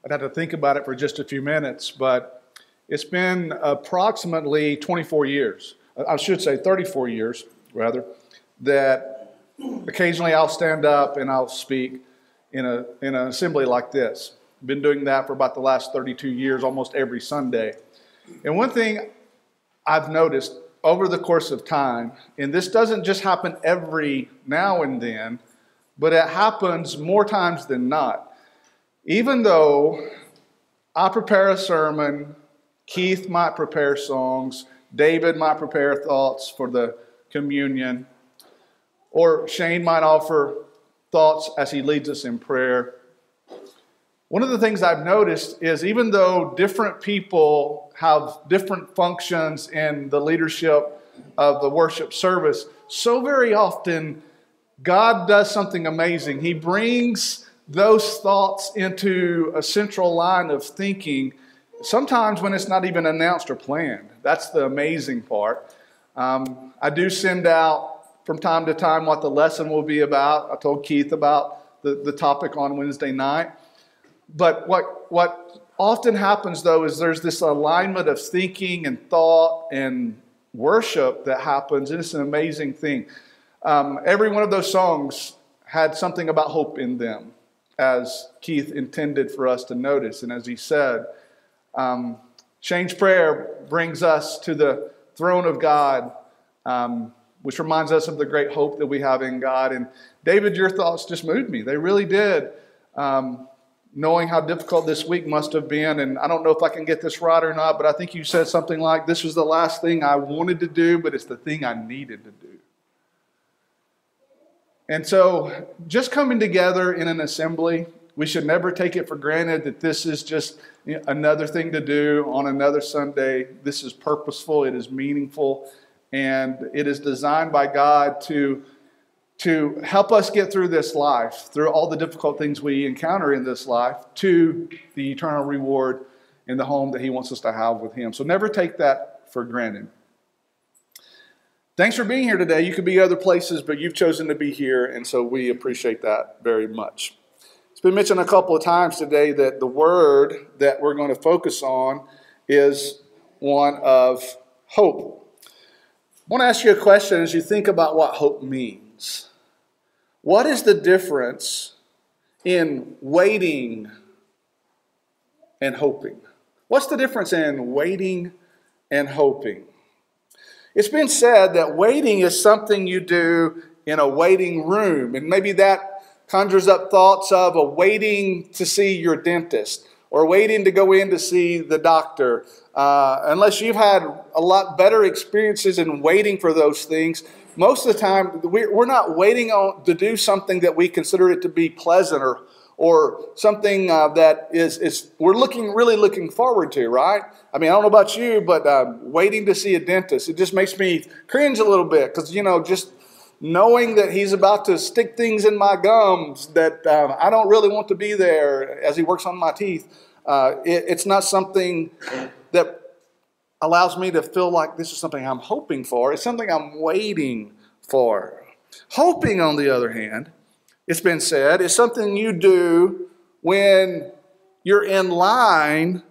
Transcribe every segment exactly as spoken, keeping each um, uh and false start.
I'd have to think about it for just a few minutes, but it's been approximately twenty-four years, I should say thirty-four years, rather, that occasionally I'll stand up and I'll speak in a in an assembly like this. I've been doing that for about the last thirty-two years, almost every Sunday. And one thing I've noticed over the course of time, and this doesn't just happen every now and then, but it happens more times than not. Even though I prepare a sermon, Keith might prepare songs, David might prepare thoughts for the communion, or Shane might offer thoughts as he leads us in prayer. One of the things I've noticed is even though different people have different functions in the leadership of the worship service, so very often God does something amazing. He brings those thoughts into a central line of thinking, sometimes when it's not even announced or planned. That's the amazing part. Um, I do send out from time to time what the lesson will be about. I told Keith about the, the topic on Wednesday night. But what what often happens, though, is there's this alignment of thinking and thought and worship that happens, and it's an amazing thing. Um, every one of those songs had something about hope in them, as Keith intended for us to notice. And as he said, um, Shane's prayer brings us to the throne of God, um, which reminds us of the great hope that we have in God. And David, your thoughts just moved me. They really did. Um, knowing how difficult this week must have been, and I don't know if I can get this right or not, but I think you said something like, this was the last thing I wanted to do, but it's the thing I needed to do. And so just coming together in an assembly, we should never take it for granted that this is just another thing to do on another Sunday. This is purposeful, it is meaningful, and it is designed by God to to help us get through this life, through all the difficult things we encounter in this life, to the eternal reward in the home that He wants us to have with Him. So never take that for granted. Thanks for being here today. You could be other places, but you've chosen to be here, and so we appreciate that very much. It's been mentioned a couple of times today that the word that we're going to focus on is one of hope. I want to ask you a question as you think about what hope means. What is the difference in waiting and hoping? What's the difference in waiting and hoping? It's been said that waiting is something you do in a waiting room, and maybe that conjures up thoughts of a waiting to see your dentist or waiting to go in to see the doctor. Uh, unless you've had a lot better experiences in waiting for those things, most of the time we're not waiting on to do something that we consider it to be pleasant or or something uh, that is, is we're looking really looking forward to, right? I mean, I don't know about you, but uh, waiting to see a dentist, it just makes me cringe a little bit because, you know, just knowing that he's about to stick things in my gums that uh, I don't really want to be there as he works on my teeth. Uh, it, it's not something that allows me to feel like this is something I'm hoping for. It's something I'm waiting for. Hoping, on the other hand, it's been said, is something you do when you're in line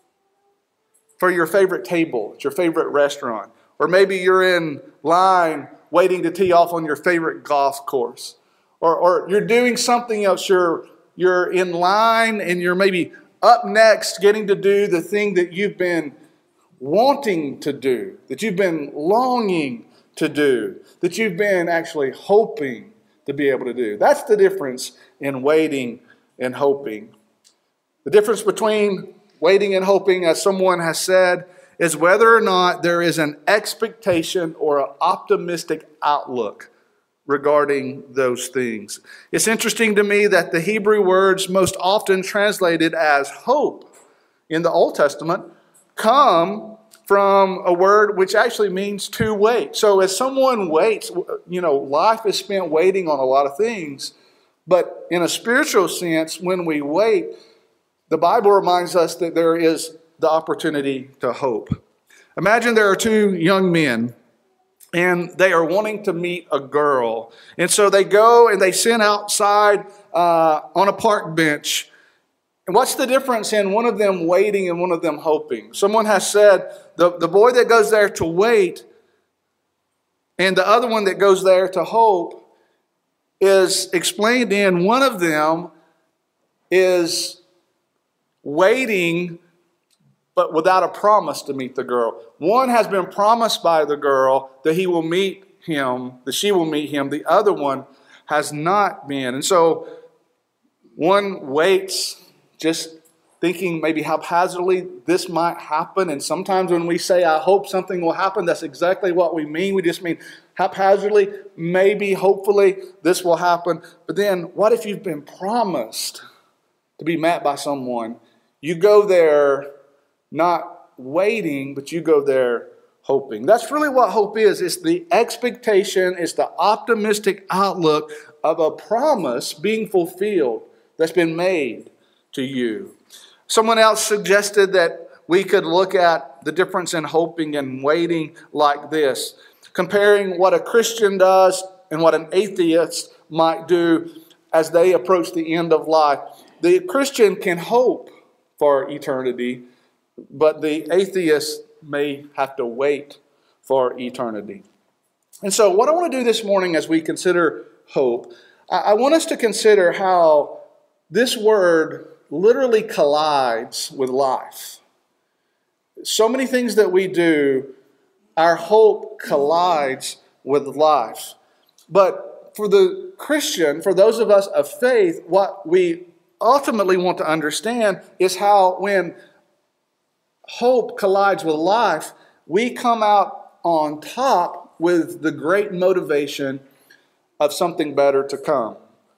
for your favorite table at your favorite restaurant. Or maybe you're in line waiting to tee off on your favorite golf course. Or, or you're doing something else. You're, you're in line and you're maybe up next getting to do the thing that you've been wanting to do, that you've been longing to do, that you've been actually hoping to be able to do. That's the difference in waiting and hoping. The difference between waiting and hoping, as someone has said, is whether or not there is an expectation or an optimistic outlook regarding those things. It's interesting to me that the Hebrew words most often translated as hope in the Old Testament come from a word which actually means to wait. So as someone waits, you know, life is spent waiting on a lot of things. But in a spiritual sense, when we wait, the Bible reminds us that there is the opportunity to hope. Imagine there are two young men and they are wanting to meet a girl. And so they go and they sit outside uh, on a park bench And what's the difference in one of them waiting and one of them hoping? Someone has said the, the boy that goes there to wait and the other one that goes there to hope is explained in one of them is waiting but without a promise to meet the girl. One has been promised by the girl that he will meet him, that she will meet him. The other one has not been. And so one waits just thinking maybe haphazardly this might happen. And sometimes when we say, I hope something will happen, that's exactly what we mean. We just mean haphazardly, maybe, hopefully, this will happen. But then what if you've been promised to be met by someone? You go there not waiting, but you go there hoping. That's really what hope is. It's the expectation, it's the optimistic outlook of a promise being fulfilled that's been made to you. Someone else suggested that we could look at the difference in hoping and waiting like this, comparing what a Christian does and what an atheist might do as they approach the end of life. The Christian can hope for eternity, but the atheist may have to wait for eternity. And so what I want to do this morning as we consider hope, I want us to consider how this word literally collides with life. So many things that we do, our hope collides with life. But for the Christian, for those of us of faith, what we ultimately want to understand is how when hope collides with life, we come out on top with the great motivation of something better to come.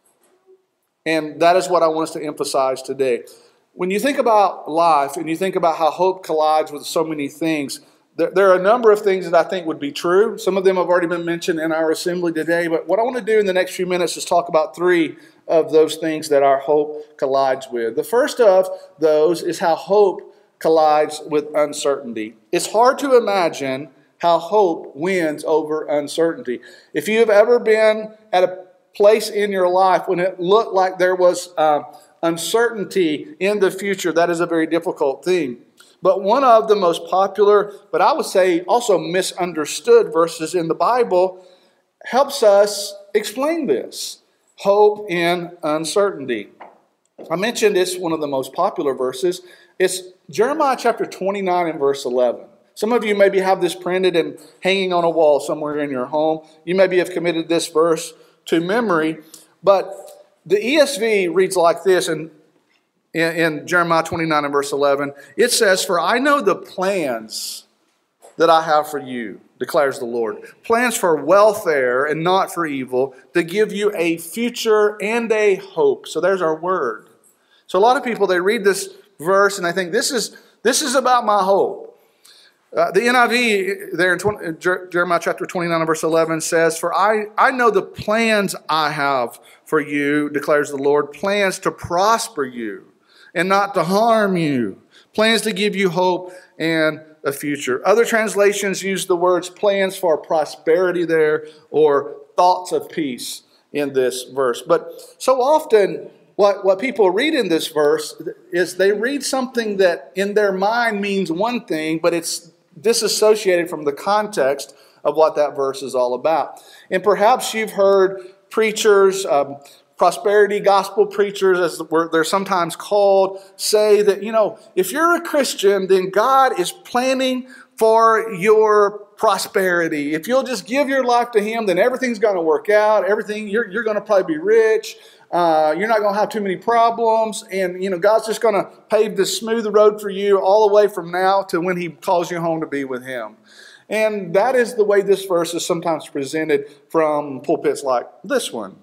And that is what I want us to emphasize today. When you think about life and you think about how hope collides with so many things, there, there are a number of things that I think would be true. Some of them have already been mentioned in our assembly today, but what I want to do in the next few minutes is talk about three of those things that our hope collides with. The first of those is how hope collides with uncertainty. It's hard to imagine how hope wins over uncertainty. If you have ever been at a place in your life when it looked like there was uh, uncertainty in the future, that is a very difficult thing. But one of the most popular, but I would say also misunderstood verses in the Bible helps us explain this. Hope in uncertainty. I mentioned it's one of the most popular verses. It's Jeremiah chapter twenty-nine and verse eleven. Some of you maybe have this printed and hanging on a wall somewhere in your home. You maybe have committed this verse to memory. But the E S V reads like this in, in, in Jeremiah twenty-nine and verse eleven. It says, "For I know the plans that I have for you, declares the Lord. Plans for welfare and not for evil, to give you a future and a hope." So there's our word. So a lot of people, they read this verse and they think, this is, this is about my hope. Uh, the N I V there in, twenty, in Jeremiah chapter twenty-nine and verse eleven says, "For I, I know the plans I have for you, declares the Lord, plans to prosper you and not to harm you, plans to give you hope and a future." Other translations use the words plans for prosperity there, or thoughts of peace in this verse. But so often what, what people read in this verse is they read something that in their mind means one thing, but it's disassociated from the context of what that verse is all about. And perhaps you've heard preachers, um, prosperity gospel preachers, as they're sometimes called, say that, you know, if you're a Christian, then God is planning for your prosperity. If you'll just give your life to Him, then everything's going to work out. Everything, you're, you're going to probably be rich. Uh, you're not going to have too many problems. And, you know, God's just going to pave this smooth road for you all the way from now to when He calls you home to be with Him. And that is the way this verse is sometimes presented from pulpits like this one.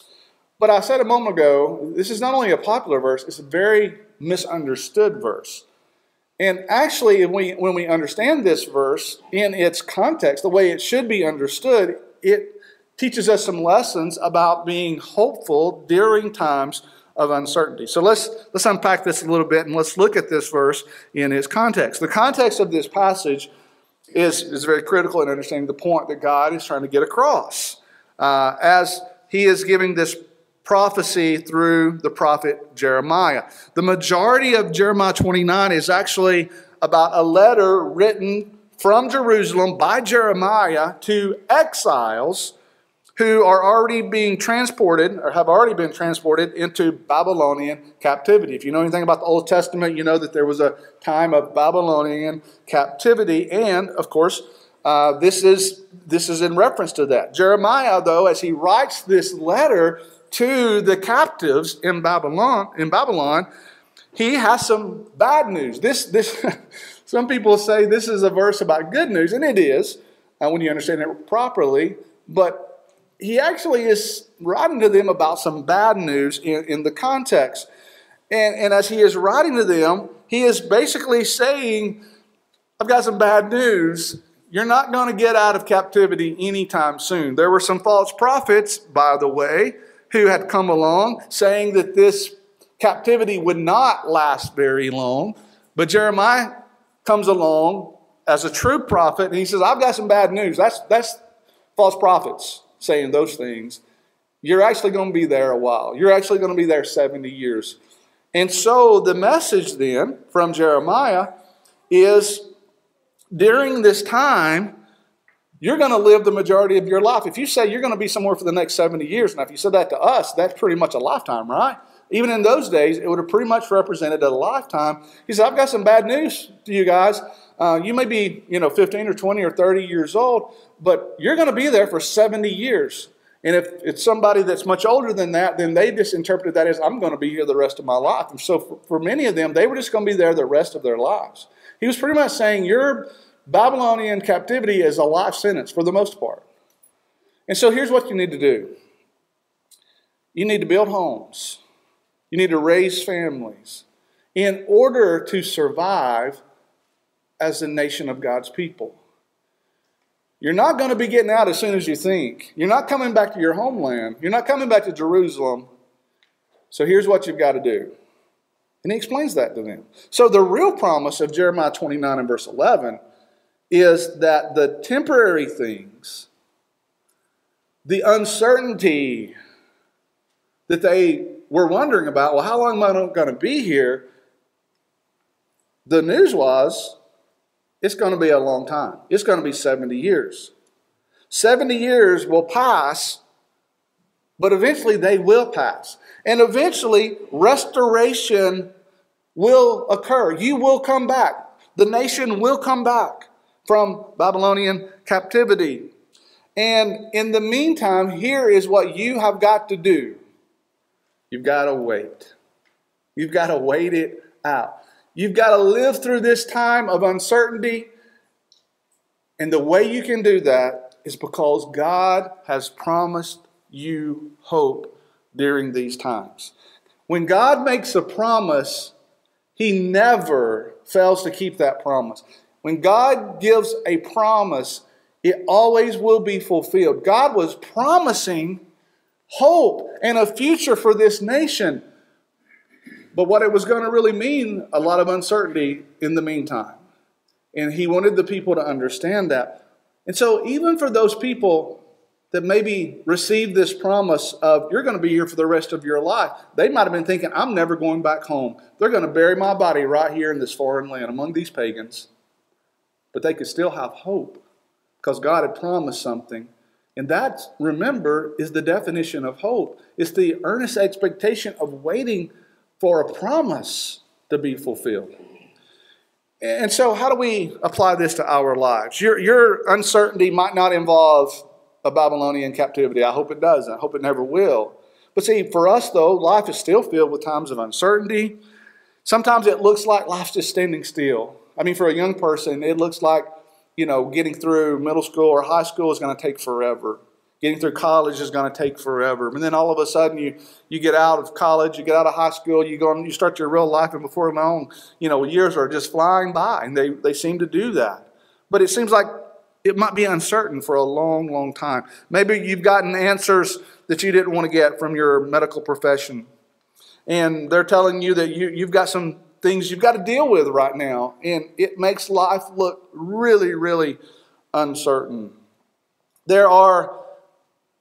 But I said a moment ago, this is not only a popular verse, it's a very misunderstood verse. And actually, when we, when we understand this verse in its context, the way it should be understood, it teaches us some lessons about being hopeful during times of uncertainty. So let's, let's unpack this a little bit and let's look at this verse in its context. The context of this passage is, is very critical in understanding the point that God is trying to get across. Uh, as He is giving this prophecy through the prophet Jeremiah. The majority of Jeremiah twenty-nine is actually about a letter written from Jerusalem by Jeremiah to exiles who are already being transported or have already been transported into Babylonian captivity. If you know anything about the Old Testament, you know that there was a time of Babylonian captivity, and of course, uh, this is this is in reference to that. Jeremiah, though, as he writes this letter to the captives in Babylon, in Babylon, he has some bad news. This this some people say this is a verse about good news, and it is uh, when you understand it properly, but he actually is writing to them about some bad news in, in the context. And, and as he is writing to them, he is basically saying, I've got some bad news. You're not going to get out of captivity anytime soon. There were some false prophets, by the way, who had come along saying that this captivity would not last very long. But Jeremiah comes along as a true prophet, and he says, I've got some bad news. That's, that's false prophets saying those things. You're actually going to be there a while. You're actually going to be there seventy years. And so the message then from Jeremiah is, during this time, you're going to live the majority of your life. If you say you're going to be somewhere for the next seventy years, now if you said that to us, that's pretty much a lifetime, right? Even in those days, it would have pretty much represented a lifetime. He said, I've got some bad news to you guys. Uh, you may be, you know, fifteen or twenty or thirty years old, but you're going to be there for seventy years. And if it's somebody that's much older than that, then they just interpreted that as, I'm going to be here the rest of my life. And so for, for many of them, they were just going to be there the rest of their lives. He was pretty much saying your Babylonian captivity is a life sentence for the most part. And so here's what you need to do. You need to build homes. You need to raise families in order to survive as a nation of God's people. You're not going to be getting out as soon as you think. You're not coming back to your homeland. You're not coming back to Jerusalem. So here's what you've got to do. And he explains that to them. So the real promise of Jeremiah twenty-nine and verse eleven is that the temporary things, the uncertainty that they were wondering about, well, how long am I going to be here? The news was, it's going to be a long time. It's going to be seventy years. seventy years will pass, but eventually they will pass. And eventually restoration will occur. You will come back. The nation will come back from Babylonian captivity. And in the meantime, here is what you have got to do. You've got to wait. You've got to wait it out. You've got to live through this time of uncertainty. And the way you can do that is because God has promised you hope during these times. When God makes a promise, He never fails to keep that promise. When God gives a promise, it always will be fulfilled. God was promising hope and a future for this nation. But what it was going to really mean, a lot of uncertainty in the meantime. And he wanted the people to understand that. And so even for those people that maybe received this promise of, you're going to be here for the rest of your life, they might have been thinking, I'm never going back home. They're going to bury my body right here in this foreign land among these pagans. But they could still have hope because God had promised something. And that, remember, is the definition of hope. It's the earnest expectation of waiting for a promise to be fulfilled. And so how do we apply this to our lives? Your, your uncertainty might not involve a Babylonian captivity. I hope it doesn't. I hope it never will. But see, for us though, life is still filled with times of uncertainty. Sometimes it looks like life's just standing still. I mean, for a young person, it looks like, you know, getting through middle school or high school is going to take forever. Getting through college is going to take forever. And then all of a sudden you, you get out of college, you get out of high school, you go and you start your real life, and before long, you know, years are just flying by, and they, they seem to do that. But it seems like it might be uncertain for a long, long time. Maybe you've gotten answers that you didn't want to get from your medical profession. And they're telling you that you, you've got some things you've got to deal with right now. And it makes life look really, really uncertain. There are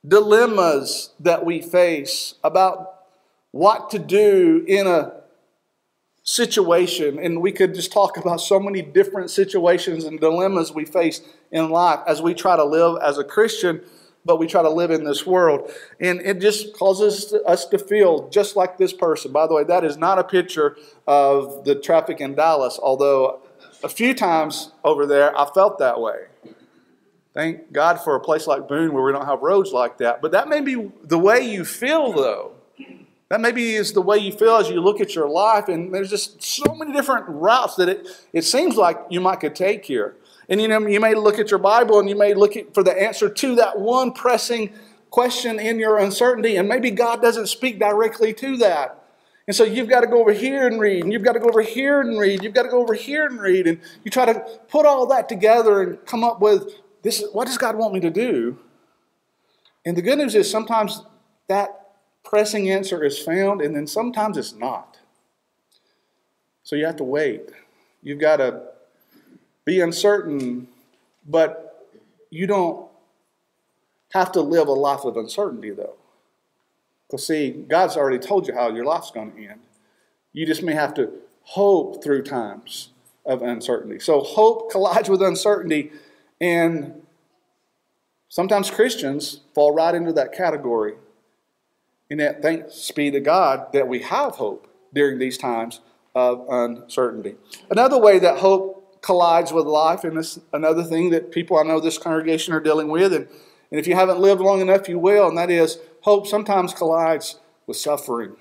dilemmas that we face about what to do in a situation. And we could just talk about so many different situations and dilemmas we face in life as we try to live as a Christian, but we try to live in this world. And it just causes us to feel just like this person. By the way, that is not a picture of the traffic in Dallas, although a few times over there I felt that way. Thank God for a place like Boone where we don't have roads like that. But that may be the way you feel, though. That maybe is the way you feel as you look at your life. And there's just so many different routes that it, it seems like you might could take here. And you know, you may look at your Bible and you may look at, for the answer to that one pressing question in your uncertainty. And maybe God doesn't speak directly to that. And so you've got to go over here and read, and you've got to go over here and read, you've got to go over here and read, and you try to put all that together and come up with, this, what does God want me to do? And the good news is sometimes that pressing answer is found, and then sometimes it's not. So you have to wait. You've got to be uncertain, but you don't have to live a life of uncertainty, though. Because, see, God's already told you how your life's going to end. You just may have to hope through times of uncertainty. So hope collides with uncertainty, and sometimes Christians fall right into that category. And that thanks be to God that we have hope during these times of uncertainty. Another way that hope collides with life, and this another thing that people I know this congregation are dealing with, and, and if you haven't lived long enough, you will, and that is hope sometimes collides with suffering.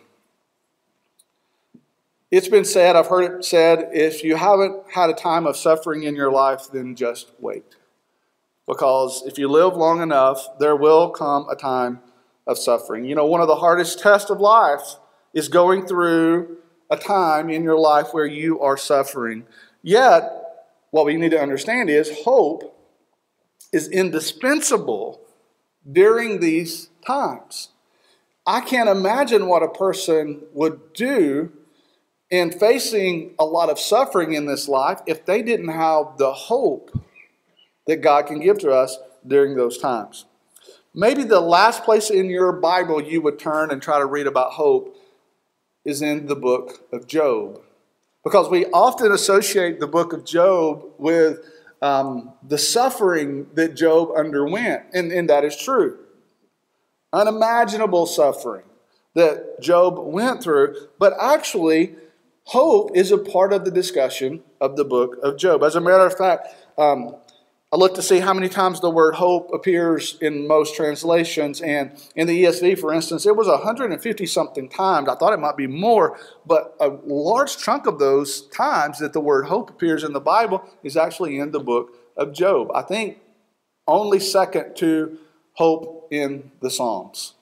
It's been said, I've heard it said, if you haven't had a time of suffering in your life, then just wait. Because if you live long enough, there will come a time of suffering. You know, one of the hardest tests of life is going through a time in your life where you are suffering. Yet, what we need to understand is hope is indispensable during these times. I can't imagine what a person would do in facing a lot of suffering in this life if they didn't have the hope that God can give to us during those times. Maybe the last place in your Bible you would turn and try to read about hope is in the book of Job. Because we often associate the book of Job with um, the suffering that Job underwent. And, and that is true. Unimaginable suffering that Job went through. But actually, hope is a part of the discussion of the book of Job. As a matter of fact, um, I looked to see how many times the word hope appears in most translations. And in the E S V, for instance, it was one hundred fifty something times. I thought it might be more, but a large chunk of those times that the word hope appears in the Bible is actually in the book of Job. I think only second to hope in the Psalms.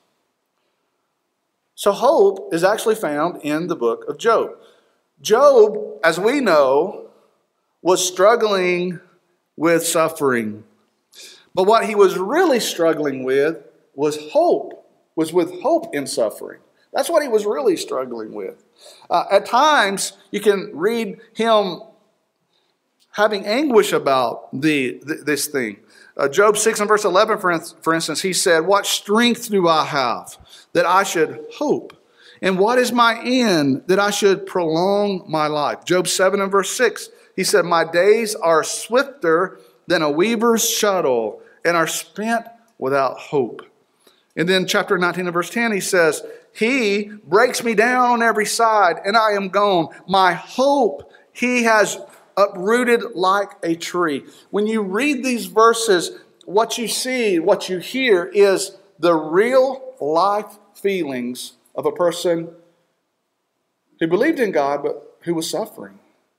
So hope is actually found in the book of Job. Job, as we know, was struggling with suffering. But what he was really struggling with was hope, was with hope in suffering. That's what he was really struggling with. Uh, at times, you can read him having anguish about the, the this thing. Uh, Job six and verse eleven, for, for instance, he said, "What strength do I have that I should hope? And what is my end that I should prolong my life?" Job seven and verse six, he said, "My days are swifter than a weaver's shuttle and are spent without hope." And then chapter nineteen and verse ten, he says, "He breaks me down on every side and I am gone. My hope he has uprooted like a tree." When you read these verses, what you see, what you hear is the real life feelings of a person who believed in God but who was suffering.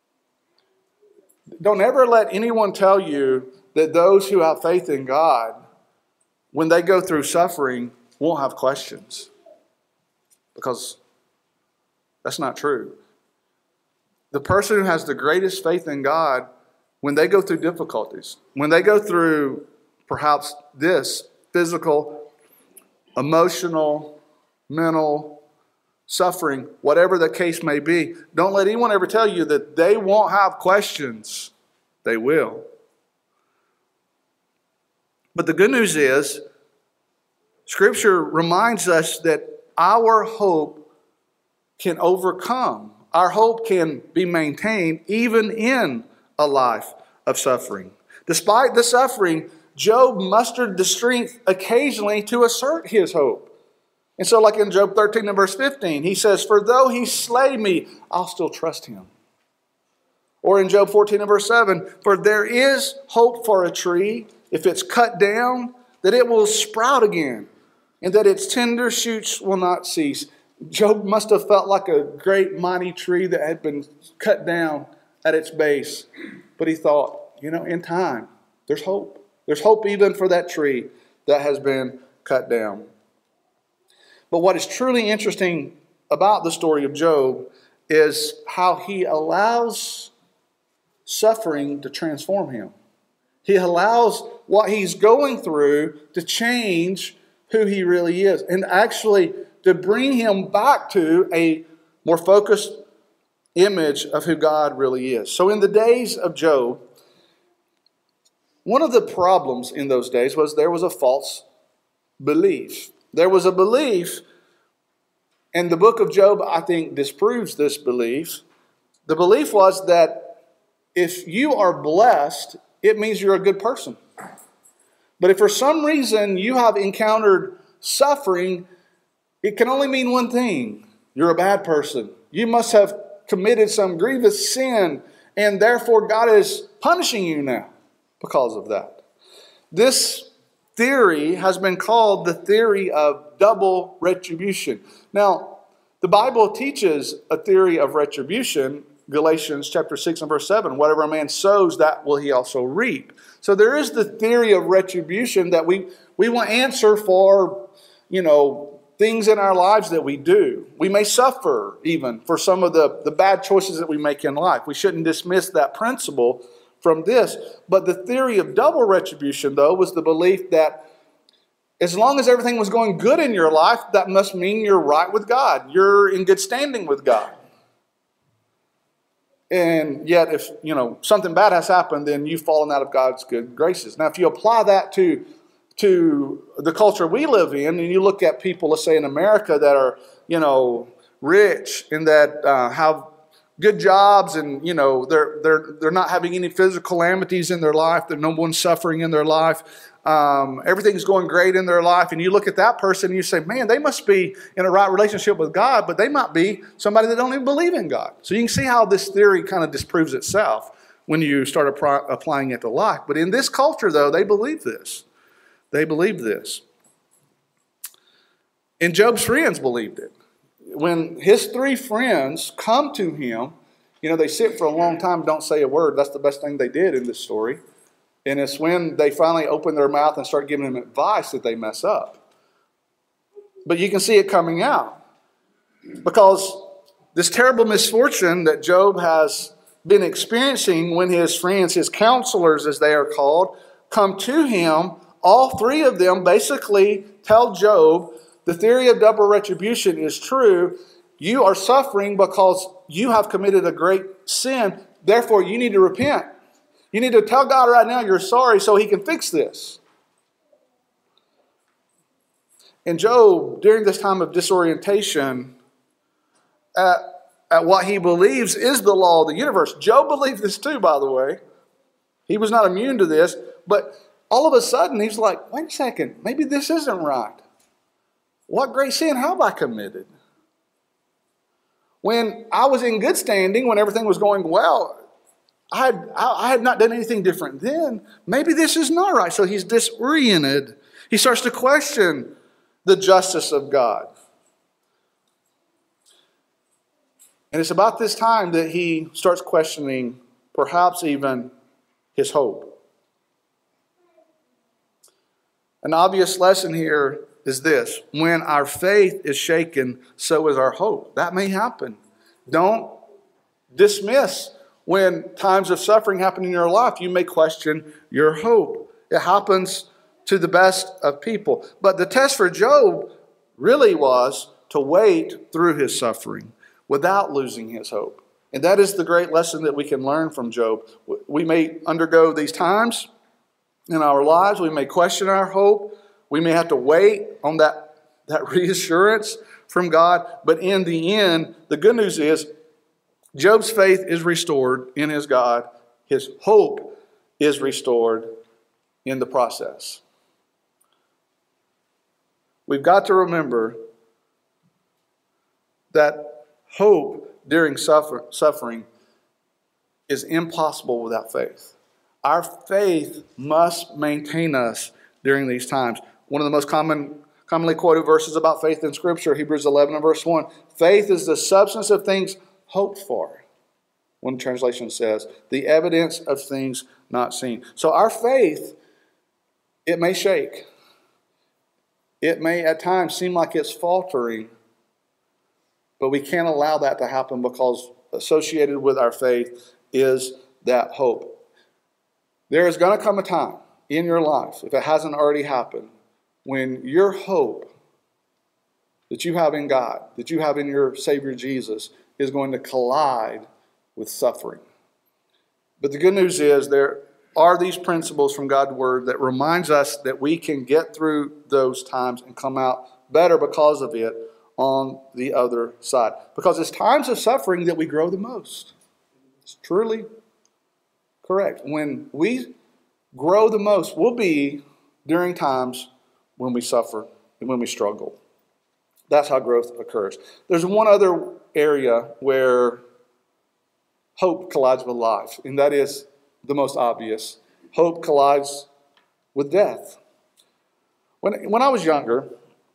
Don't ever let anyone tell you that those who have faith in God, when they go through suffering, won't have questions. Because that's not true. The person who has the greatest faith in God, when they go through difficulties, when they go through perhaps this physical, emotional, mental suffering, whatever the case may be, don't let anyone ever tell you that they won't have questions. They will. But the good news is, Scripture reminds us that our hope can overcome. Our hope can be maintained even in a life of suffering. Despite the suffering, Job mustered the strength occasionally to assert his hope. And so like in Job thirteen and verse fifteen, he says, "For though he slay me, I'll still trust him." Or in Job fourteen and verse seven, "For there is hope for a tree, if it's cut down, that it will sprout again, and that its tender shoots will not cease." Job must have felt like a great mighty tree that had been cut down at its base. But he thought, you know, in time, there's hope. There's hope even for that tree that has been cut down. But what is truly interesting about the story of Job is how he allows suffering to transform him. He allows what he's going through to change who he really is, and actually to bring him back to a more focused image of who God really is. So in the days of Job, one of the problems in those days was there was a false belief. There was a belief, and the book of Job, I think, disproves this belief. The belief was that if you are blessed, it means you're a good person. But if for some reason you have encountered suffering, it can only mean one thing. You're a bad person. You must have committed some grievous sin, and therefore God is punishing you now because of that. This theory has been called the theory of double retribution. Now, the Bible teaches a theory of retribution. Galatians chapter six and verse seven, "Whatever a man sows, that will he also reap." So there is the theory of retribution that we, we will answer for, you know, things in our lives that we do. We may suffer even for some of the, the bad choices that we make in life. We shouldn't dismiss that principle from this. But the theory of double retribution, though, was the belief that as long as everything was going good in your life, that must mean you're right with God. You're in good standing with God. And yet, if, you know, something bad has happened, then you've fallen out of God's good graces. Now, if you apply that to to the culture we live in, and you look at people, let's say in America, that are, you know, rich and that uh, have good jobs, and, you know, they're they're they're not having any physical calamities in their life, that no one's suffering in their life, um, everything's going great in their life, and you look at that person and you say, man, they must be in a right relationship with God, but they might be somebody that don't even believe in God. So you can see how this theory kind of disproves itself when you start apply, applying it to life. But in this culture, though, they believe this. They believed this. And Job's friends believed it. When his three friends come to him, you know, they sit for a long time, don't say a word. That's the best thing they did in this story. And it's when they finally open their mouth and start giving him advice that they mess up. But you can see it coming out. Because this terrible misfortune that Job has been experiencing, when his friends, his counselors as they are called, come to him, all three of them basically tell Job, the theory of double retribution is true. You are suffering because you have committed a great sin. Therefore, you need to repent. You need to tell God right now you're sorry so he can fix this. And Job, during this time of disorientation, at, at what he believes is the law of the universe. Job believed this too, by the way. He was not immune to this, but all of a sudden, he's like, wait a second, maybe this isn't right. What great sin have I committed? When I was in good standing, when everything was going well, I had, I had not done anything different then. Maybe this is not right. So he's disoriented. He starts to question the justice of God. And it's about this time that he starts questioning perhaps even his hope. An obvious lesson here is this: when our faith is shaken, so is our hope. That may happen. Don't dismiss when times of suffering happen in your life. You may question your hope. It happens to the best of people. But the test for Job really was to wait through his suffering without losing his hope. And that is the great lesson that we can learn from Job. We may undergo these times in our lives. We may question our hope. We may have to wait on that, that reassurance from God. But in the end, the good news is Job's faith is restored in his God. His hope is restored in the process. We've got to remember that hope during suffer, suffering is impossible without faith. Our faith must maintain us during these times. One of the most common, commonly quoted verses about faith in Scripture, Hebrews eleven and verse one. Faith is the substance of things hoped for. One translation says, the evidence of things not seen. So our faith, it may shake. It may at times seem like it's faltering, but we can't allow that to happen because associated with our faith is that hope. There is going to come a time in your life, if it hasn't already happened, when your hope that you have in God, that you have in your Savior Jesus, is going to collide with suffering. But the good news is there are these principles from God's Word that reminds us that we can get through those times and come out better because of it on the other side. Because it's times of suffering that we grow the most. It's truly correct. When we grow the most will be during times when we suffer and when we struggle. That's how growth occurs. There's one other area where hope collides with life, and that is the most obvious. Hope collides with death. When, when I was younger,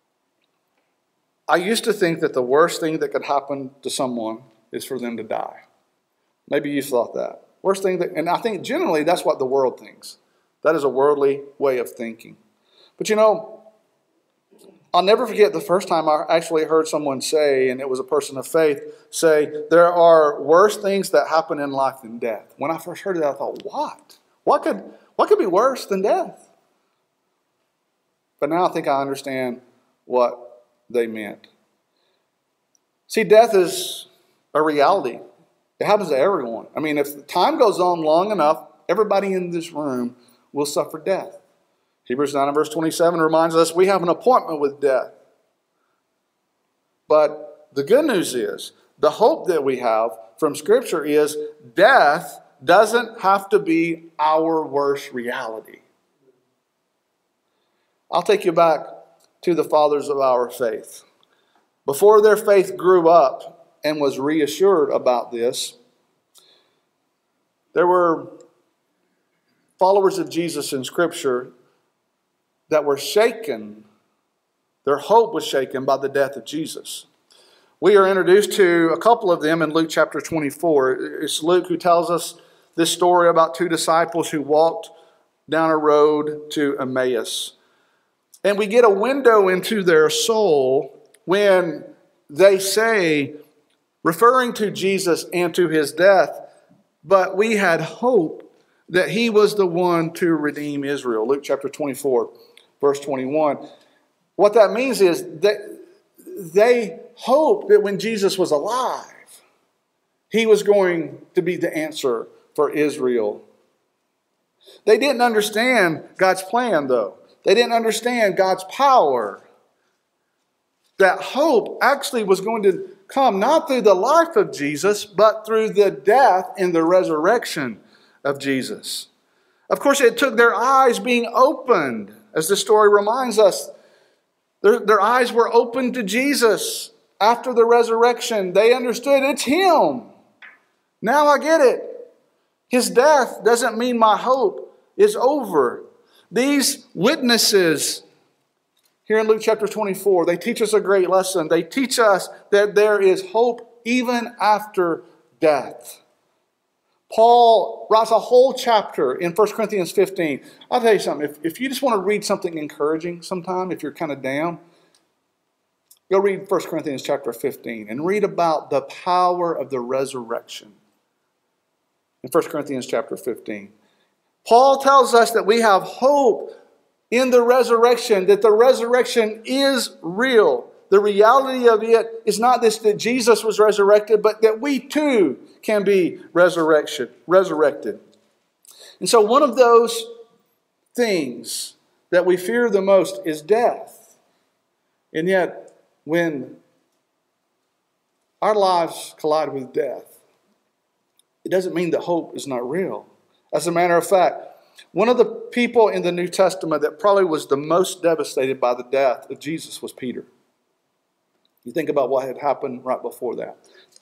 I used to think that the worst thing that could happen to someone is for them to die. Maybe you thought that. Worst thing that, and I think generally that's what the world thinks. That is a worldly way of thinking. But you know, I'll never forget the first time I actually heard someone say, and it was a person of faith, say, there are worse things that happen in life than death. When I first heard it, I thought, what? What could, what could be worse than death? But now I think I understand what they meant. See, death is a reality. It happens to everyone. I mean, if time goes on long enough, everybody in this room will suffer death. Hebrews nine and verse twenty-seven reminds us we have an appointment with death. But the good news is, the hope that we have from Scripture is death doesn't have to be our worst reality. I'll take you back to the fathers of our faith. Before their faith grew up and was reassured about this, there were followers of Jesus in Scripture that were shaken. Their hope was shaken by the death of Jesus. We are introduced to a couple of them in Luke chapter twenty-four. It's Luke who tells us this story about two disciples who walked down a road to Emmaus. And we get a window into their soul when they say, referring to Jesus and to his death, but we had hope that he was the one to redeem Israel. Luke chapter twenty-four, verse twenty-one. What that means is that they hoped that when Jesus was alive, he was going to be the answer for Israel. They didn't understand God's plan, though. They didn't understand God's power. That hope actually was going to come not through the life of Jesus, but through the death and the resurrection of Jesus. Of course, it took their eyes being opened, as the story reminds us. Their, their eyes were opened to Jesus after the resurrection. They understood it's him. Now I get it. His death doesn't mean my hope is over. These witnesses here in Luke chapter twenty-four, they teach us a great lesson. They teach us that there is hope even after death. Paul writes a whole chapter in First Corinthians fifteen. I'll tell you something. If, if you just want to read something encouraging sometime, if you're kind of down, go read First Corinthians chapter fifteen and read about the power of the resurrection in First Corinthians chapter fifteen. Paul tells us that we have hope in the resurrection, that the resurrection is real. The reality of it is not this that Jesus was resurrected, but that we too can be resurrection, resurrected. And so one of those things that we fear the most is death. And yet, when our lives collide with death, it doesn't mean that hope is not real. As a matter of fact, one of the people in the New Testament that probably was the most devastated by the death of Jesus was Peter. You think about what had happened right before that.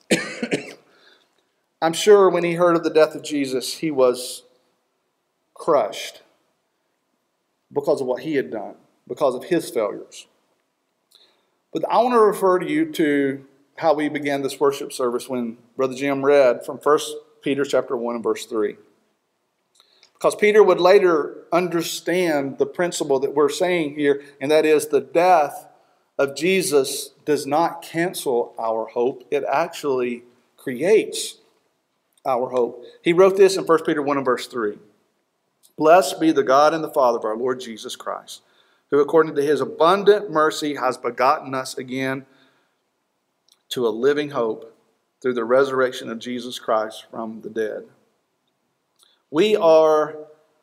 I'm sure when he heard of the death of Jesus, he was crushed because of what he had done, because of his failures. But I want to refer to you to how we began this worship service when Brother Jim read from First Peter chapter one and verse three. Because Peter would later understand the principle that we're saying here, and that is the death of Jesus does not cancel our hope. It actually creates our hope. He wrote this in First Peter one and verse three. Blessed be the God and the Father of our Lord Jesus Christ, who according to his abundant mercy has begotten us again to a living hope through the resurrection of Jesus Christ from the dead. We are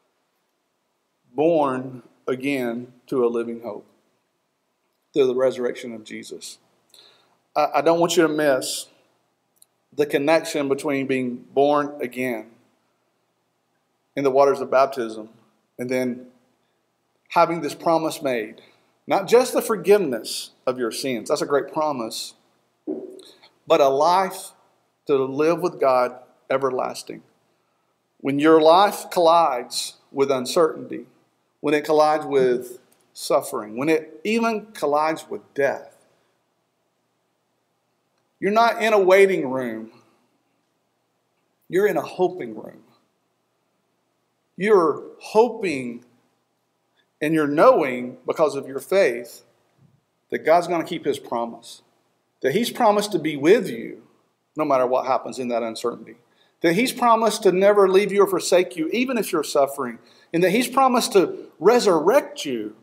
born again to a living hope through the resurrection of Jesus. I, I don't want you to miss the connection between being born again in the waters of baptism and then having this promise made. Not just the forgiveness of your sins, that's a great promise, but a life to live with God everlasting. When your life collides with uncertainty, when it collides with suffering, when it even collides with death, you're not in a waiting room. You're in a hoping room. You're hoping and you're knowing because of your faith that God's going to keep his promise. That he's promised to be with you no matter what happens in that uncertainty. That he's promised to never leave you or forsake you, even if you're suffering. And that he's promised to resurrect you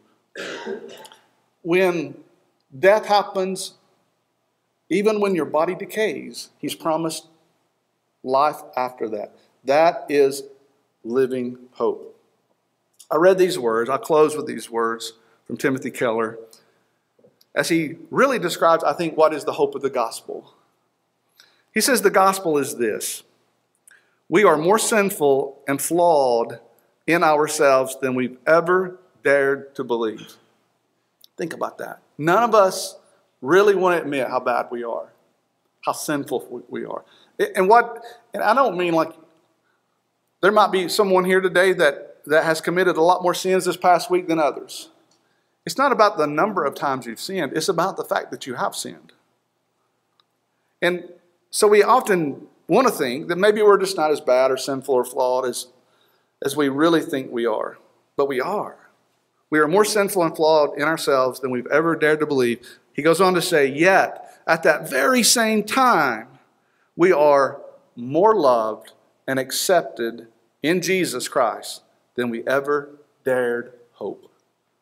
when death happens, even when your body decays. He's promised life after that. That is living hope. I read these words. I'll close with these words from Timothy Keller as he really describes, I think, what is the hope of the gospel. He says the gospel is this. We are more sinful and flawed in ourselves than we've ever dared to believe. Think about that. None of us really want to admit how bad we are, how sinful we are. And what, and I don't mean like, there might be someone here today that, that has committed a lot more sins this past week than others. It's not about the number of times you've sinned. It's about the fact that you have sinned. And so we often want to think that maybe we're just not as bad or sinful or flawed as, as we really think we are. But we are. We are more sinful and flawed in ourselves than we've ever dared to believe. He goes on to say, yet at that very same time, we are more loved and accepted in Jesus Christ than we ever dared hope.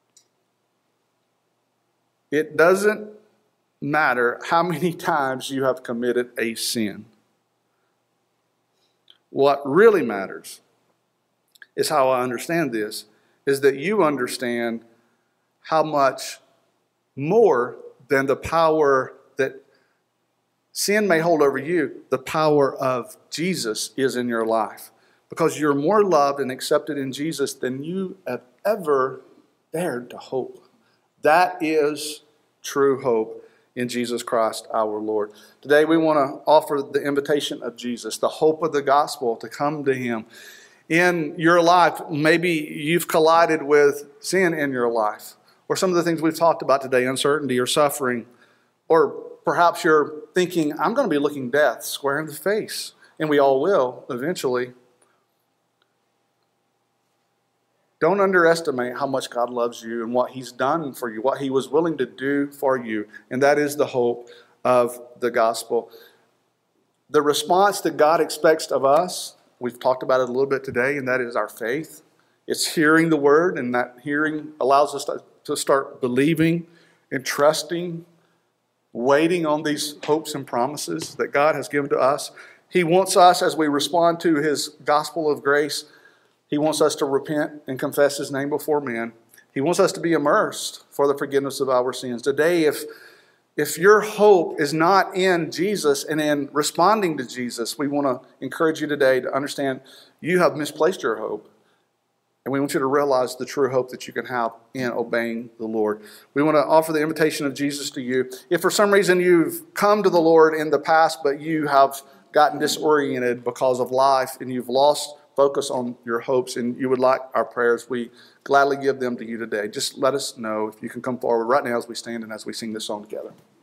It doesn't matter how many times you have committed a sin. What really matters is how I understand this, is that you understand how much more than the power that sin may hold over you, the power of Jesus is in your life. Because you're more loved and accepted in Jesus than you have ever dared to hope. That is true hope in Jesus Christ our Lord. Today we want to offer the invitation of Jesus, the hope of the gospel, to come to him. In your life, maybe you've collided with sin in your life, or some of the things we've talked about today, uncertainty or suffering, or perhaps you're thinking, I'm going to be looking death square in the face, and we all will eventually. Don't underestimate how much God loves you and what he's done for you, what he was willing to do for you. And that is the hope of the gospel. The response that God expects of us, we've talked about it a little bit today, and that is our faith. It's hearing the word, and that hearing allows us to, to start believing and trusting, waiting on these hopes and promises that God has given to us. He wants us, as we respond to his gospel of grace, he wants us to repent and confess his name before men. He He wants us to be immersed for the forgiveness of our sins. Today, if, if your hope is not in Jesus and in responding to Jesus, we want to encourage you today to understand you have misplaced your hope. And we want you to realize the true hope that you can have in obeying the Lord. We want to offer the invitation of Jesus to you. If for some reason you've come to the Lord in the past, but you have gotten disoriented because of life and you've lost focus on your hopes and you would like our prayers, we gladly give them to you today. Just let us know if you can come forward right now as we stand and as we sing this song together.